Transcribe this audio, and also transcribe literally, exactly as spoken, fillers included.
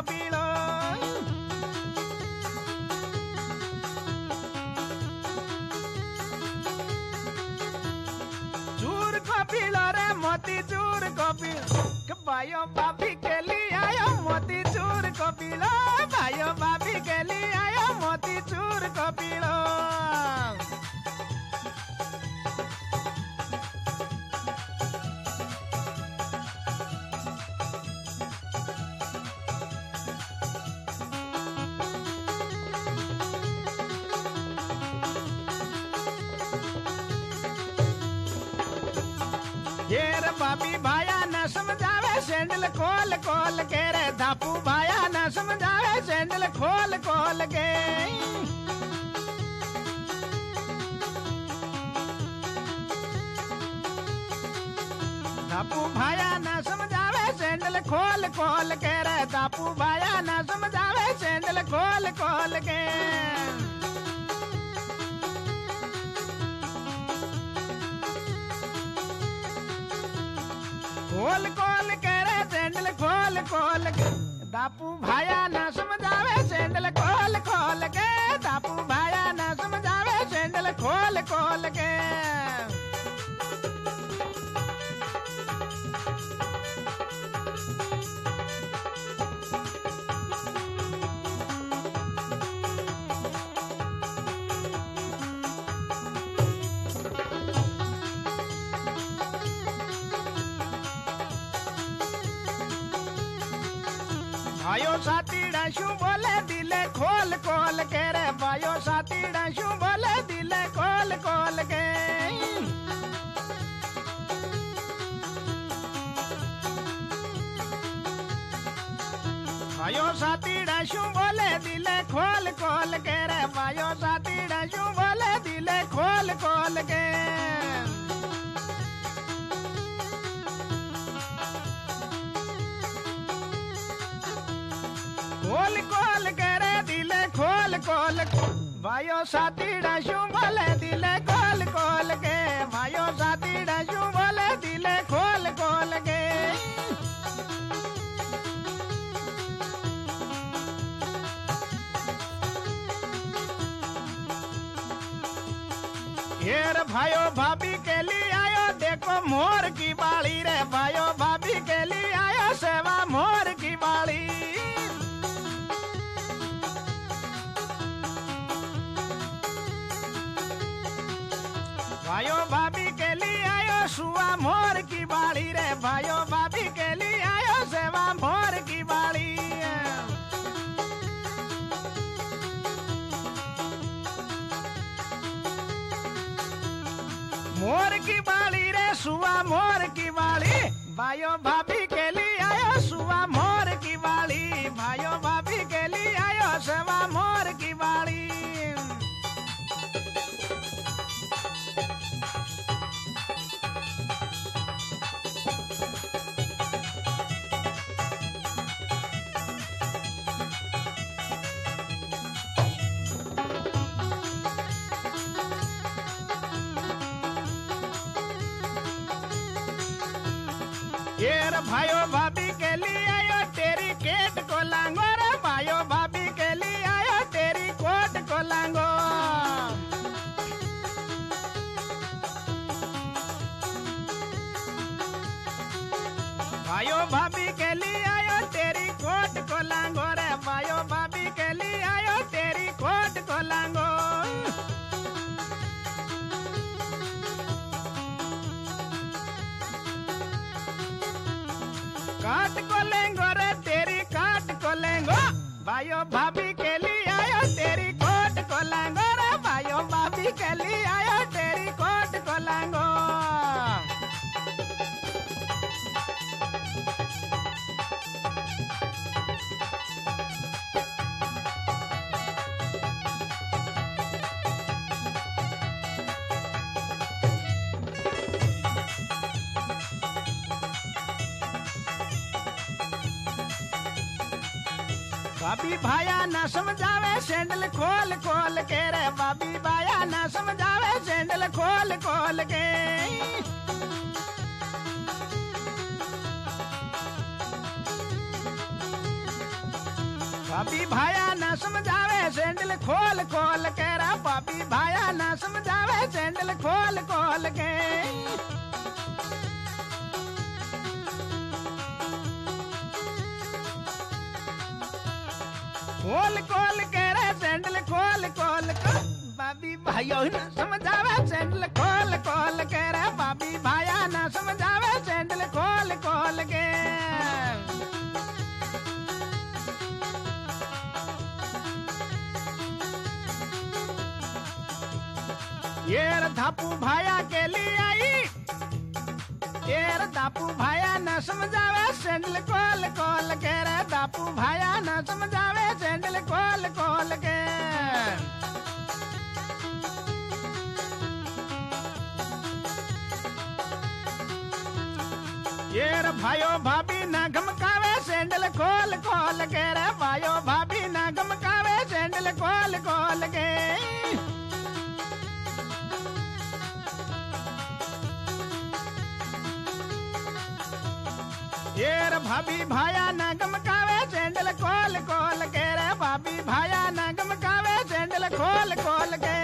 पीलो चूर को पीलो रे मोती चूर को पीलो भाइयों भाभी के लिए आयो मोती चूर को पीलो भाइयों भाभी के लिए आयो मोती चूर को पीलो ये रे भाभी भाया न समझावे सैंडल खोल खोल के रे धापू भाया न समझावे सैंडल खोल खोल के धापू भाया न समझावे सैंडल खोल खोल के रे धापू भाया न समझावे सैंडल खोल खोल के खोल खोल के रे सैंडल खोल खोल के दापू भाया न समझावे सैंडल खोल खोल के दापू भाया न समझावे सैंडल खोल खोल के भाइयों साथी डाशू बोले दिले खोल खोल के रे भाइयों साथी डाशू बोले दिले खोल खोल के भाइयों साथी डाशू बोले दिले खोल खोल के रे भाइयों साथी डाशू बोले दिले खोल खोल के खोल खोल करे दिले खोल खोल भाइयों साथी डाशू बोले दिले खोल खोल के भाइयों साथी डाशू बोले दिले खोल खोल के हेर भाइयों भाभी के लिए आयो देखो मोर की बाली रे भाइयों भाभी के लिए आयो सेवा मोर की बाली भाइयों भाभी के लिए आयो सुआ मोर की बाड़ी रे भाइयों भाभी के लिए आयो सेवा मोर की बाड़ी मोर की बाड़ी रे सुआ मोर की बाड़ी भाइयों भाभी के लिए आयो सुआ मोर की बाड़ी भाइयों भाभी के लिए आयो सेवा मोर की बाड़ी ये रे भाइयों भाभी के लिए आयो तेरी केट को लांगो रे भाइयों भाभी के लिए आयो तेरी कोट को लांगो भाइयों भाभी के लिए आयो तेरी कोट को लांगो रे भाइयों भाभी के लिए आयो तेरी कोट को लांगो काट को लेंगो रे तेरी काट को लेंगो भाइयों भाभी के लिए आयो तेरी कोट को लेंगो रे भाइयों भाभी के लिए आयो तेरी कोट को लेंगो भाभी भाया न समझावे सैंडल खोल खोल के रे भाभी भाया न समझावे सैंडल खोल खोल के भाभी भाया ना समझावे सैंडल खोल खोल के रा भाभी भाया ना समझावे सैंडल खोल खोल के खोल खोल के रे सैंडल खोल खोल के भाभी भाइयों ना समझावे सैंडल खोल खोल के रे भाभी भाया ना समझावे सैंडल खोल खोल के येर धापू भाया के लिए आई येर धापू भाया न समझावे सैंडल खोल खोल के रे धापू भाया न समझावे सैंडल खोल खोल के येर भाइयों भाभी न गमकावे सैंडल खोल खोल के रे भाइयों भाभी न गमकावे सैंडल खोल खोल के येर भाभी भाया न गमकावे सैंडल खोल खोल के रे भाभी भाया न गमकावे सैंडल खोल खोल के